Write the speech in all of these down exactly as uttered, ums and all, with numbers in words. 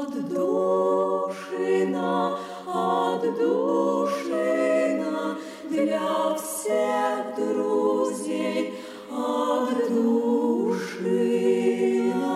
Отдушина, отдушина для всех друзей, отдушина.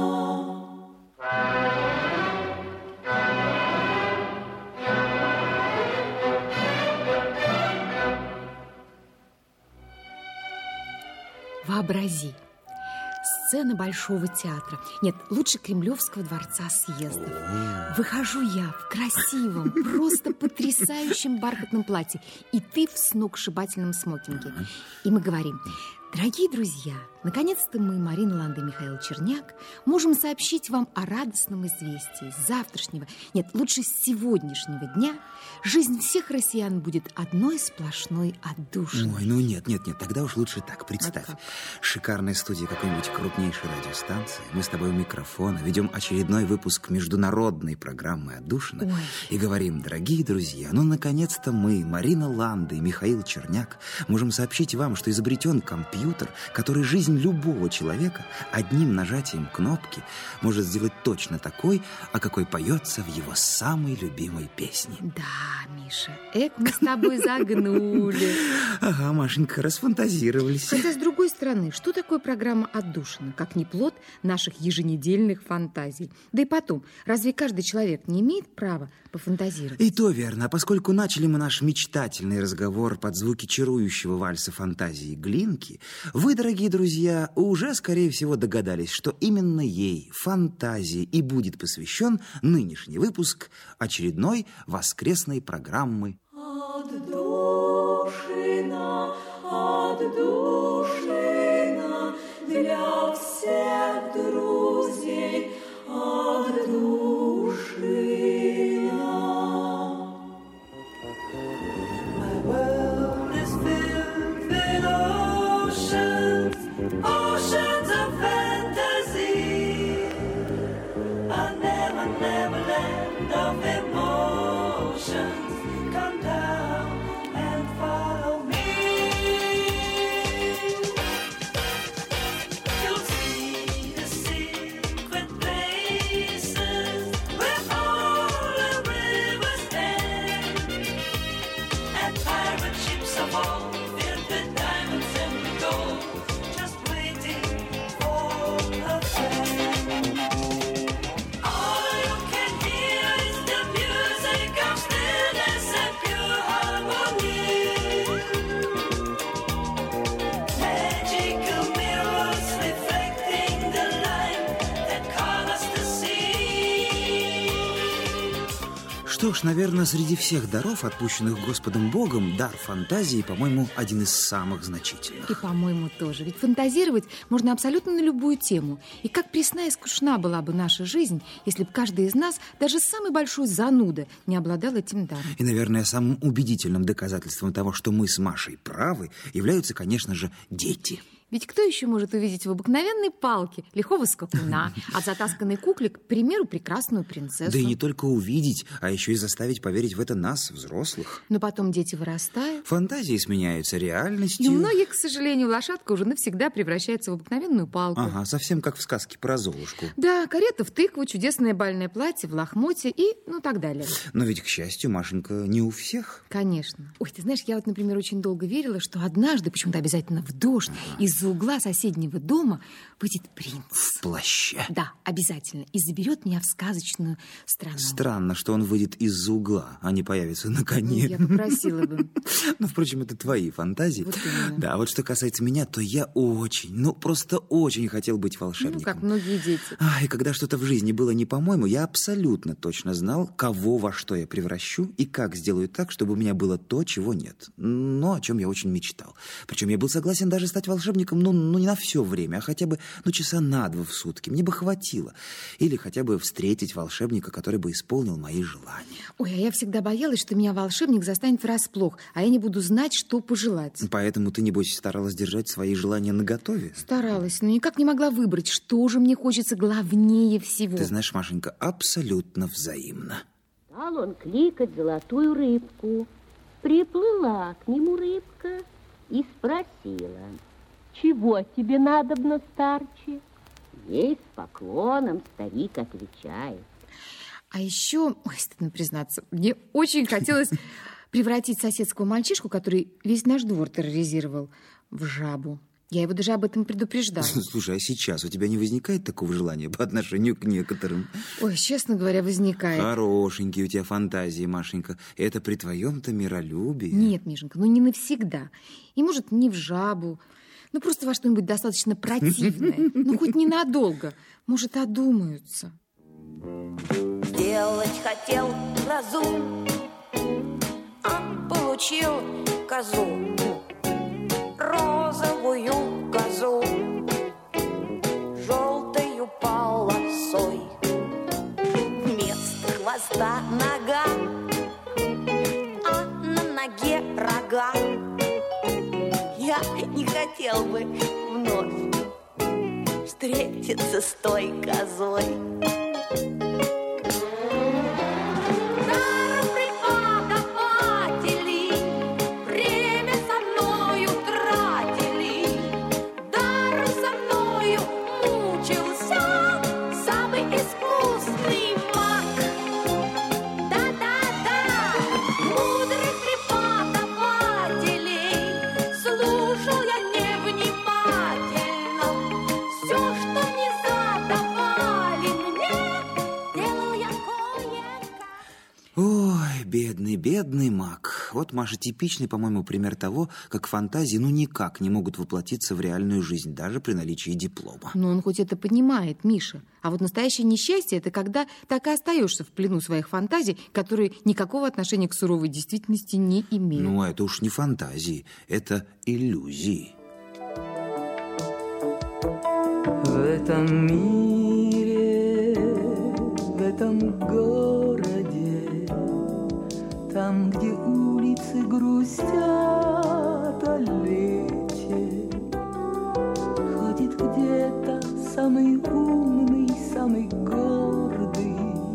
Вообрази. Сцена Большого театра. Нет, лучше Кремлевского дворца съездов. Выхожу я в красивом, просто потрясающем бархатном платье, и ты в сногсшибательном смокинге. И мы говорим: дорогие друзья, наконец-то мы, Марина Ланда и Михаил Черняк, можем сообщить вам о радостном известии. С завтрашнего, нет, лучше с сегодняшнего дня жизнь всех россиян будет одной сплошной отдушиной. Ой, ну нет, нет, нет, тогда уж лучше так. Представь, а шикарная студия какой-нибудь крупнейшей радиостанции. Мы с тобой у микрофона ведем очередной выпуск международной программы «Отдушина». Ой. И говорим: дорогие друзья, ну наконец-то мы, Марина Ланда и Михаил Черняк, можем сообщить вам, что изобретен компьютер, который жизнь любого человека одним нажатием кнопки может сделать точно такой, о какой поется в его самой любимой песне. Да, Миша, эк, мы с тобой загнули. Ага, Машенька, расфантазировались. Хотя, с другой стороны, что такое программа «Отдушина», как не плод наших еженедельных фантазий? Да и потом, разве каждый человек не имеет права пофантазировать? И то верно. А поскольку начали мы наш мечтательный разговор под звуки чарующего вальса фантазии Глинки, вы, дорогие друзья, уже, скорее всего, догадались, что именно ей, фантазии, и будет посвящен нынешний выпуск очередной воскресной программы «Отдушина, отдушина для всех друзей, отдушина». My world is filled with oceans, oceans of fantasy, a never, never land of emotions. Come down and follow me. You'll see the secret places where all the rivers end, and pirate ships of old filled with diamonds and gold, just waiting for a friend. All you can hear is the music of stillness and pure harmony. Magical mirrors reflecting the light that call us to see. Что ж, наверное, среди всех даров, отпущенных Господом Богом, дар фантазии, по-моему, один из самых значительных. И, по-моему, тоже. Ведь фантазировать можно абсолютно на любую тему. И как пресна и скучна была бы наша жизнь, если бы каждый из нас, даже самый большой зануда, не обладал этим даром. И, наверное, самым убедительным доказательством того, что мы с Машей правы, являются, конечно же, дети. Ведь кто еще может увидеть в обыкновенной палке лихого скакуна, а в затасканной кукле, к примеру, прекрасную принцессу? Да и не только увидеть, а еще и заставить поверить в это нас, взрослых. Но потом дети вырастают. Фантазии сменяются реальностью. И у многих, к сожалению, лошадка уже навсегда превращается в обыкновенную палку. Ага, совсем как в сказке про Золушку. Да, карета в тыкву, чудесное бальное платье в лохмотье и ну так далее. Но ведь, к счастью, Машенька, не у всех. Конечно. Ой, ты знаешь, я вот, например, очень долго верила, что однажды, почему-то обязательно в дождь, ага, из-за угла соседнего дома выйдет принц. В плаще. Да, обязательно. И заберет меня в сказочную страну. Странно, что он выйдет из-за угла, а не появится на коне. Я попросила бы. Ну, впрочем, это твои фантазии. Вот именно. Да, вот что касается меня, то я очень, ну, просто очень хотел быть волшебником. Ну, как многие дети. А, и когда что-то в жизни было не по-моему, я абсолютно точно знал, кого во что я превращу и как сделаю так, чтобы у меня было то, чего нет. Но о чем я очень мечтал. Причем я был согласен даже стать волшебником, ну, ну не на все время, а хотя бы, ну, часа на два в сутки. Мне бы хватило. Или хотя бы встретить волшебника, который бы исполнил мои желания. Ой, а я всегда боялась, что меня волшебник застанет врасплох, а я не буду знать, что пожелать. Поэтому ты, небось, старалась держать свои желания наготове? Старалась, но никак не могла выбрать, что же мне хочется главнее всего. Ты знаешь, Машенька, абсолютно взаимно. Стал он кликать золотую рыбку. Приплыла к нему рыбка и спросила: «Чего тебе надобно, старче?» Ей с поклоном старик отвечает: А еще, ой, стыдно признаться, мне очень хотелось превратить соседского мальчишку, который весь наш двор терроризировал, в жабу. Я его даже об этом предупреждала. Слушай, а сейчас у тебя не возникает такого желания по отношению к некоторым? Ой, честно говоря, возникает. Хорошенькие у тебя фантазии, Машенька. Это при твоем-то миролюбии. Нет, Мишенька, ну не навсегда. И, может, не в жабу. Ну, просто во что-нибудь достаточно противное. Ну, хоть ненадолго. Может, одумаются. Сделать хотел грозу, а получил козу. Розовую козу, желтою полосой. Вместо хвоста нога, а на ноге рога. Я не хотел бы вновь встретиться с той козой. Бедный, бедный маг. Вот, Маша, типичный, по-моему, пример того, как фантазии ну никак не могут воплотиться в реальную жизнь, даже при наличии диплома. Ну, он хоть это понимает, Миша. А вот настоящее несчастье – это когда так и остаешься в плену своих фантазий, которые никакого отношения к суровой действительности не имеют. Ну, это уж не фантазии, это иллюзии. В этом мире, в этом городе, там, где улицы грустят о лете, ходит где-то самый умный, самый гордый,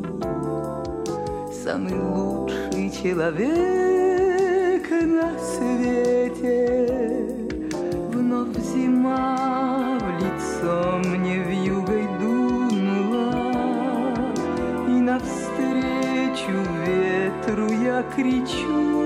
самый лучший человек на свете. Вновь зима в лицо мне вьюгой дунула, и навстречу ветру я кричу: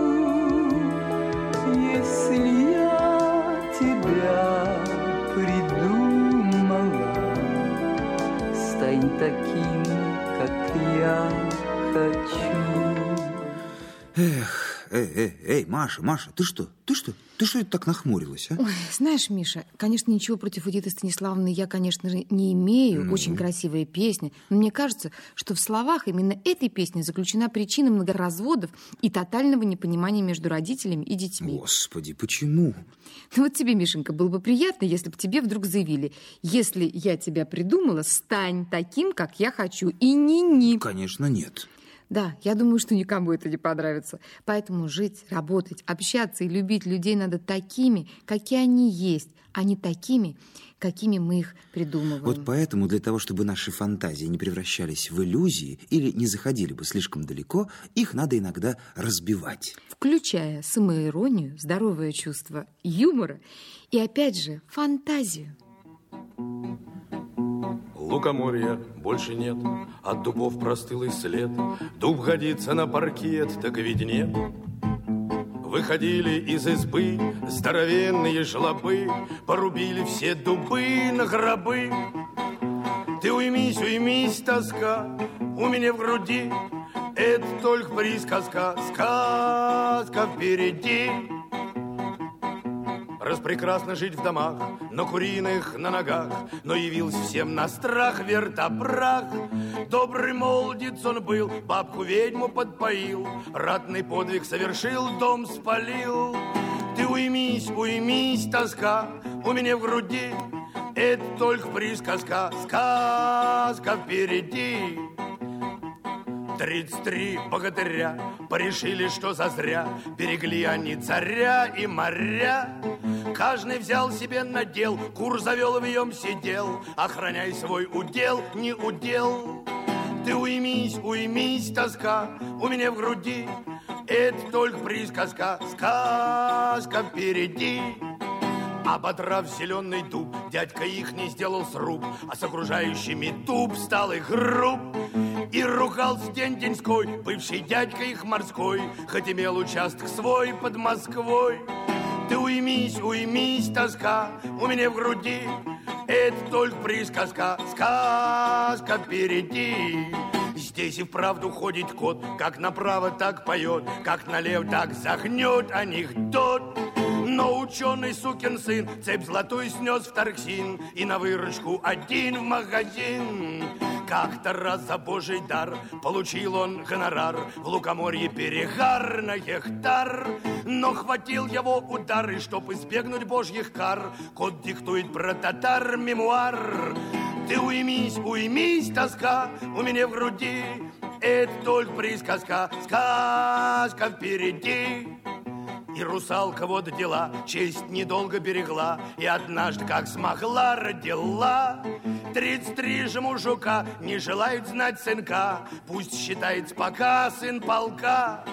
если я тебя придумала, стань таким, как я хочу. Эх, эй, эй, эй, Маша, Маша, ты что? Ты что? Ты что это так нахмурилась, а? Ой, знаешь, Миша, конечно, ничего против Эдиты Станиславовны я, конечно же, не имею. Ну. Очень красивая песня. Но мне кажется, что в словах именно этой песни заключена причина многоразводов и тотального непонимания между родителями и детьми. Господи, почему? Ну вот тебе, Мишенька, было бы приятно, если бы тебе вдруг заявили: если я тебя придумала, стань таким, как я хочу, и ни-ни. Конечно, нет. Да, я думаю, что никому это не понравится. Поэтому жить, работать, общаться и любить людей надо такими, какие они есть, а не такими, какими мы их придумываем. Вот поэтому для того, чтобы наши фантазии не превращались в иллюзии или не заходили бы слишком далеко, их надо иногда разбивать. Включая самоиронию, здоровое чувство юмора и, опять же, фантазию. Лукоморья больше нет, от дубов простыл и след. Дуб годится на паркет, так ведь нет. Выходили из избы здоровенные жлобы, порубили все дубы на гробы. Ты уймись, уймись, тоска, у меня в груди. Это только присказка, сказка впереди. Распрекрасно жить в домах, на куриных, на ногах, но явился всем на страх вертобрах. Добрый молодец он был, бабку-ведьму подпоил, ратный подвиг совершил, дом спалил. Ты уймись, уймись, тоска, у меня в груди. Это только присказка, сказка впереди. Тридцать три богатыря порешили, что зазря берегли они царя и моря. Каждый взял себе надел, кур завел, в нем сидел, охраняй свой удел, не удел. Ты уймись, уймись, тоска, у меня в груди. Это только присказка, сказка впереди. Ободрав зеленый дуб, дядька их не сделал сруб, а с окружающими дуб стал их груб. И ругался день-деньской бывший дядька их морской, хоть имел участок свой под Москвой. Ты уймись, уймись, тоска у меня в груди, это только присказка, сказка впереди. Здесь и вправду ходит кот, как направо, так поет, как налево, так загнет анекдот. Но ученый сукин сын цепь золотую снес в Торксин и на выручку один в магазин. Как-то раз за божий дар получил он гонорар, в лукоморье перегар на гектар. Но хватил его удар, и чтоб избегнуть божьих кар, кот диктует про татар мемуар. Ты уймись, уймись, тоска у меня в груди, это только присказка, сказка впереди. И русалка вот дела, честь недолго берегла, и однажды, как смогла, родила. Тридцать три же мужика не желают знать сынка, пусть считается пока сын полка.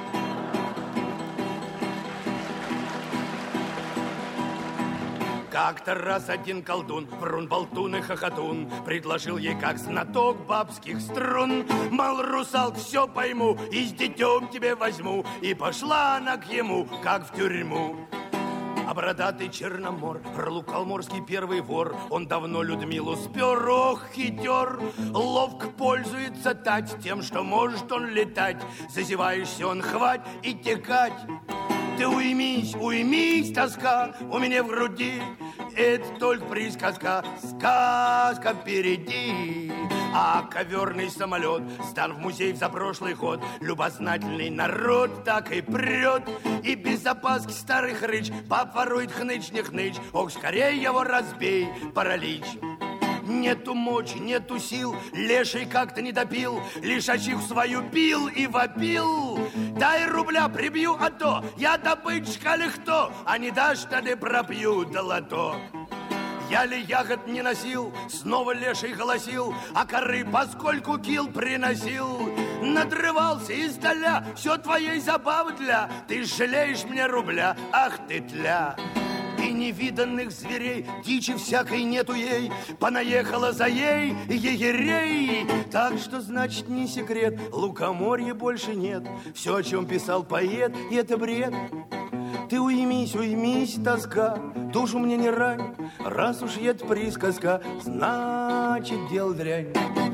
Как-то раз один колдун, врун-болтун и хохотун, предложил ей как знаток бабских струн. Мол, русалк, все пойму, и с детем тебе возьму. И пошла она к ему, как в тюрьму. А бородатый Черномор, Лукоморский первый вор, он давно Людмилу спер, ох, хитер. Ловко пользуется тать тем, что может он летать. Зазеваешься он хвать и текать. Ты уймись, уймись, тоска у меня в груди, это только присказка, сказка впереди. А коверный самолет сдан в музей в запрошлый год. Любознательный народ так и прет. И без запаски старый хрыч баб ворует хныч не хныч. Ох, скорее его разбей, паралич. Нету мочи, нету сил, леший как-то не допил, лишачиху свою бил и вопил. Дай рубля, прибью, а то я добытчик, али кто, а не дашь, тогда пропью долото. Я ли ягод не носил, снова леший голосил, а коры поскольку кил приносил. Надрывался издаля, все твоей забавы для, ты жалеешь мне рубля, ах ты тля. И невиданных зверей, дичи всякой нету ей, понаехала за ей егерей. Так что, значит, не секрет, лукоморья больше нет. Все, о чем писал поэт, и это бред. Ты уймись, уймись, тоска, душу мне не рань. Раз уж это присказка, значит, дел дрянь.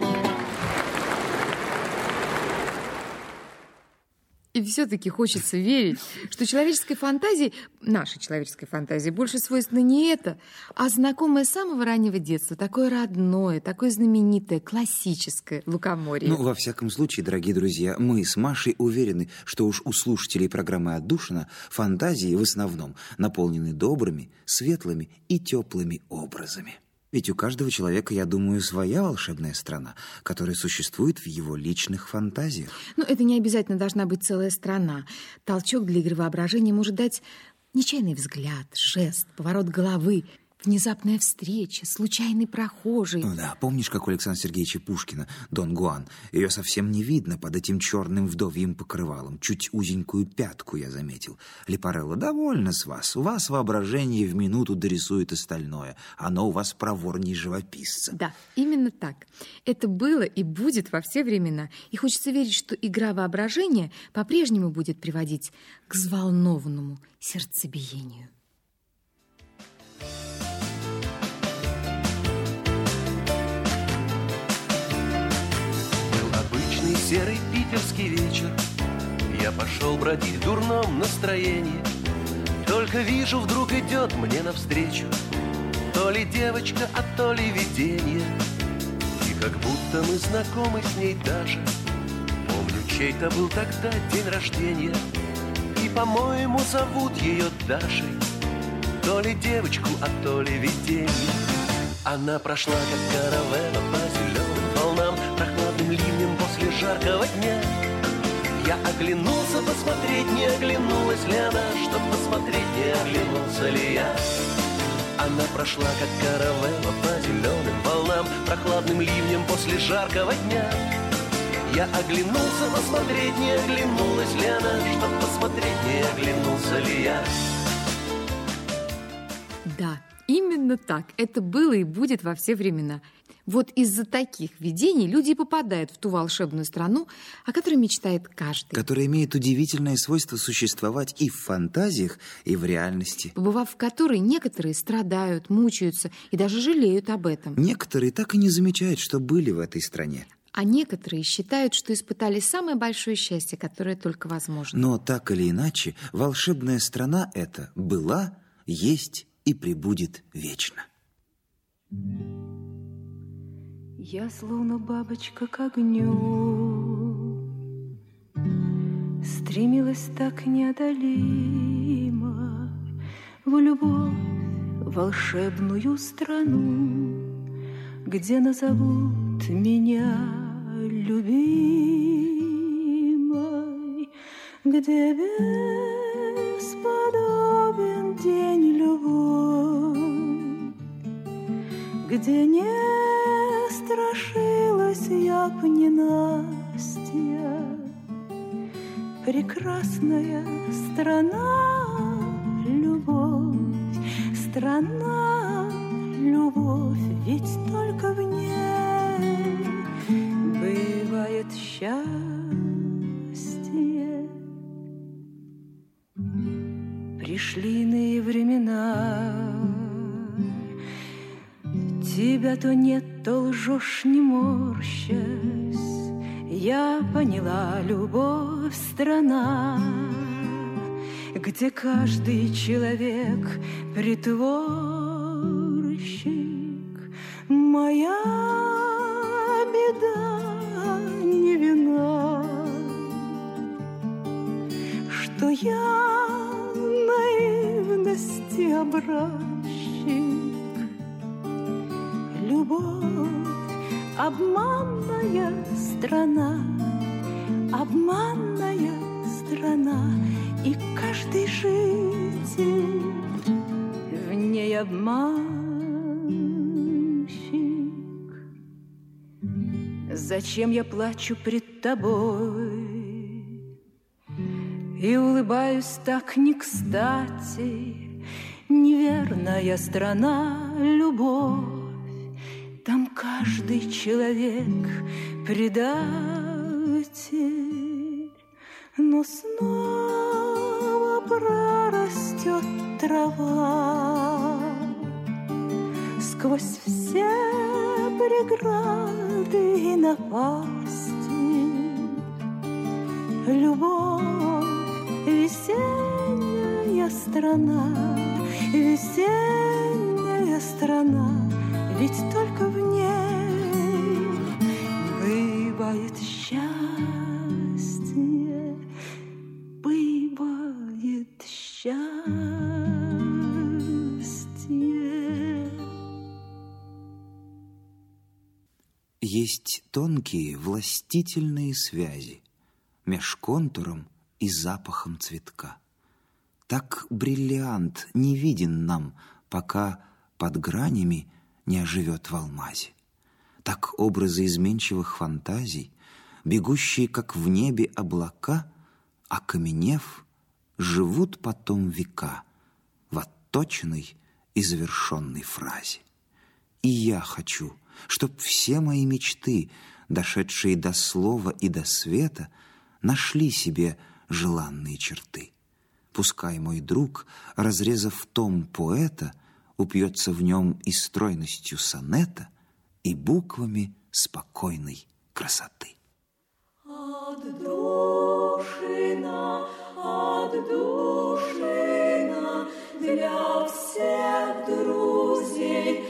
И все-таки хочется верить, что человеческой фантазии, нашей человеческой фантазии, больше свойственно не это, а знакомое с самого раннего детства, такое родное, такое знаменитое, классическое лукоморье. Ну, во всяком случае, дорогие друзья, мы с Машей уверены, что уж у слушателей программы «Отдушина» фантазии в основном наполнены добрыми, светлыми и теплыми образами. Ведь у каждого человека, я думаю, своя волшебная страна, которая существует в его личных фантазиях. Но это не обязательно должна быть целая страна. Толчок для игры воображения может дать нечаянный взгляд, жест, поворот головы, внезапная встреча, случайный прохожий. Ну да, помнишь, как у Александра Сергеевича Пушкина Дон Гуан? Ее совсем не видно под этим черным вдовьим покрывалом. Чуть узенькую пятку я заметил. Лепарелло, довольно с вас. У вас воображение в минуту дорисует остальное. Оно у вас проворней живописца. Да, именно так. Это было и будет во все времена. И хочется верить, что игра воображения по-прежнему будет приводить к взволнованному сердцебиению. Серый питерский вечер, я пошел бродить в дурном настроении. Только вижу, вдруг идет мне навстречу то ли девочка, а то ли видение. И как будто мы знакомы с ней даже. Помню, чей-то был тогда день рождения, и, по-моему, зовут ее Дашей. То ли девочку, а то ли видение. Она прошла, как каравелла, по зеленым волнам, прохладным ливнем после жаркого дня. Я оглянулся посмотреть, не оглянулась ли она, чтоб посмотреть, не оглянулся ли я. Она прошла, как каравелла, по зеленым волнам, прохладным ливнем после жаркого дня. Я оглянулся посмотреть, не оглянулась ли она, чтоб посмотреть, не оглянулся ли я. Да, именно так. Это было и будет во все времена. Вот из-за таких видений люди и попадают в ту волшебную страну, о которой мечтает каждый. Которая имеет удивительное свойство существовать и в фантазиях, и в реальности. Побывав в которой, некоторые страдают, мучаются и даже жалеют об этом. Некоторые так и не замечают, что были в этой стране. А некоторые считают, что испытали самое большое счастье, которое только возможно. Но так или иначе, волшебная страна эта была, есть и пребудет вечно. Я словно бабочка к огню, стремилась так неодолимо в любовь, волшебную страну, где назовут меня любимой, где бесподобен день любовь, где не страшилась я б ненастья. Прекрасная страна, любовь, страна, любовь, ведь только в ней бывает счастье. Пришли иные времена, тебя то нет, то лжешь, не морщась. Я поняла, любовь — страна, где каждый человек притворщик. Моя беда не вина, что я наивности образчик. Любовь — обманная страна, обманная страна, и каждый житель в ней обманщик. Зачем я плачу пред тобой и улыбаюсь так не кстати? Неверная страна, любовь, там каждый человек предатель, но снова прорастет трава сквозь все преграды и напасти. Любовь — весенняя страна, весенняя страна, ведь только в ней бывает счастье, бывает счастье. Есть тонкие властительные связи меж контуром и запахом цветка. Так бриллиант не виден нам, пока под гранями не оживет в алмазе. Так образы изменчивых фантазий, бегущие, как в небе облака, окаменев, живут потом века в отточенной и завершенной фразе. И я хочу, чтоб все мои мечты, дошедшие до слова и до света, нашли себе желанные черты. Пускай мой друг, разрезав том поэта, упьется в нем и стройностью сонета, и буквами спокойной красоты. Отдушина, отдушина для всех друзей,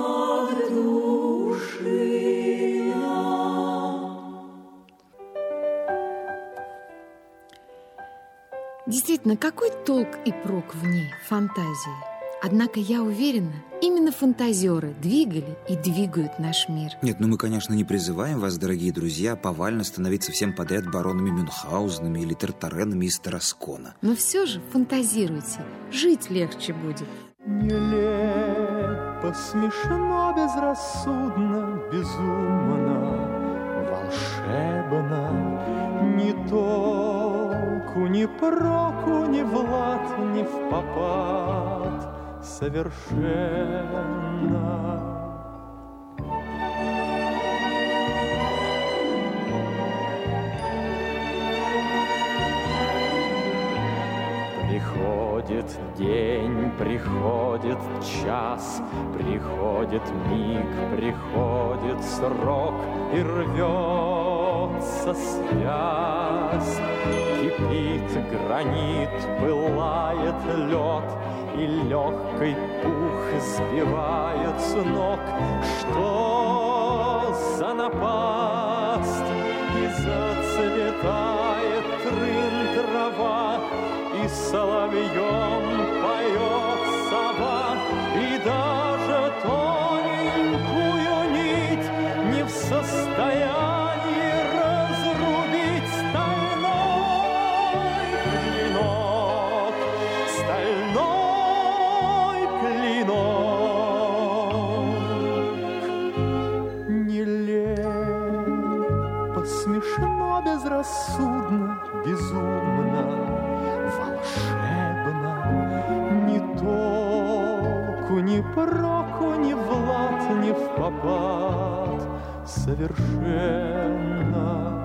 отдушина. Действительно, какой толк и прок в ней, фантазии? Однако я уверена, именно фантазеры двигали и двигают наш мир. Нет, ну мы, конечно, не призываем вас, дорогие друзья, повально становиться всем подряд баронами Мюнхгаузенами или Тартаренами из Тараскона. Но все же фантазируйте, жить легче будет. Нелепо, смешно, безрассудно, безумно, волшебно, ни толку, ни проку, ни в лад, ни в попад, совершенно. Приходит день, приходит час, приходит миг, приходит срок, и рвется связь. Кипит гранит, пылает лед, и легкий пух сбивает с ног. Что за напасть? И зацветает трын трава, и соловьем поет сова, и даже тоненькую нить не в состоянии разрубить стальной клинок, стальной клинок. Нелепо, смешно, безрассудно, безумно, волшебно, ни толку, ни проку, ни в лад, ни в попад, совершенно